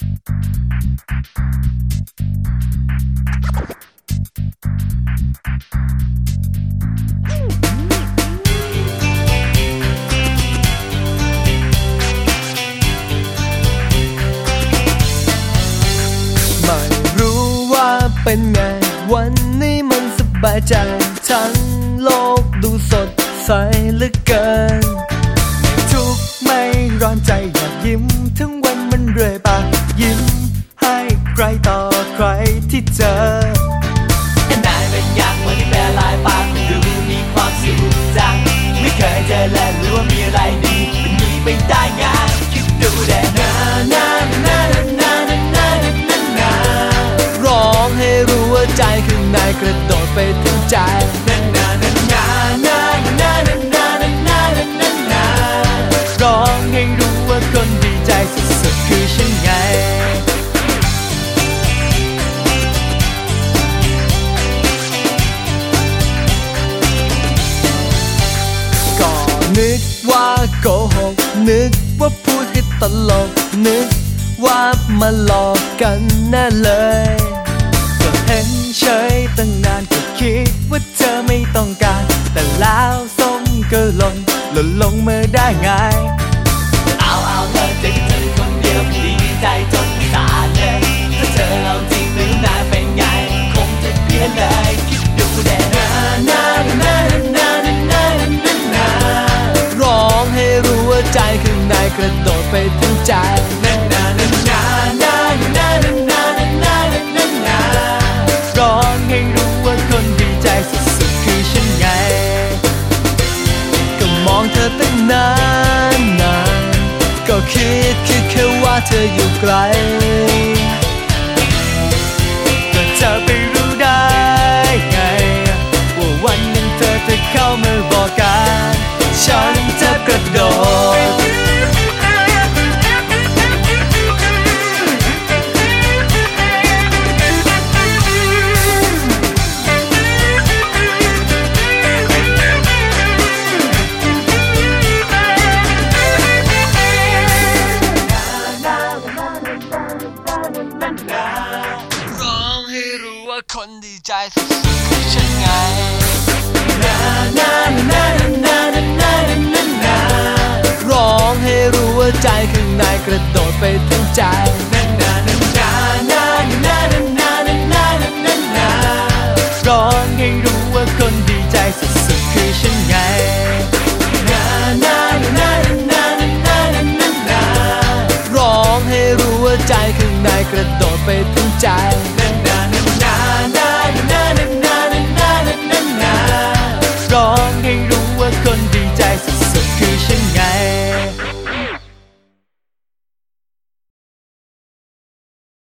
ไม่รู้ว่าเป็นไงวันนี้มันสบายใจทั้งโลกดูสดใสเหลือเกินทุกข์ไม่ร้อนใจอยากยิ้มทั้งวันมันเรื่อยไปยิ้มให้ใครต่อใครที่เจอแค่นายเป็นอย่างวันที่แปรลายปากดูมีความสุขจังไม่เคยเจอและรู้ว่ามีอะไรดีเป็นนี้ไปได้ไงคิดดูแต่นานานานานานานานาร้องให้รู้ว่าใจข้างในกระโดดไปถึงใจนานานานานานานานานานานาร้องให้รู้ว่าคนดีใจสุดๆคือฉันไงก็นึกว่าโกหกนึกว่าพูดให้ตลกนึกว่ามาหลอกกันแน่เลยก็เห็นเฉยตั้งนานก็คิดว่าเธอไม่ต้องการแต่แล้วส่งก็หล่นลงมาได้ไงเอาเลยเด็กเธอคนเดียวดีใจจนสาเลยถ้าเธอเอาจริงหรือนายเป็นไงคงจะเปลี่ยนเลยคิดดูแต่นานานานานานานานาร้องให้รู้ว่าใจข้างในกระโดดไปถึงใจนานานานานานานานานานานาร้องให้รู้ว่าคนดีใจสุดๆคือฉันไงก็มองเธอตั้งนานก็คิดแค่ว่าเธออยู่ไกลก็เธอไปรู้ได้ไงว่าวันหนึ่งเธอจะเข้ามาบอกกันฉันจะกระโดดคนดีใจสุดๆคือฉันไงนานานานานานานานาร้องให้รู้ว่าใจข้างในกระโดดไปถึงใจนานานานานานานานานานาร้องให้รู้ว่าคนดีใจสุดๆคือฉันไงนานานานานานานาร้องให้รู้ว่าใจข้างในกระโดดไปถึงใจนานานานานานานานานานานาร้องให้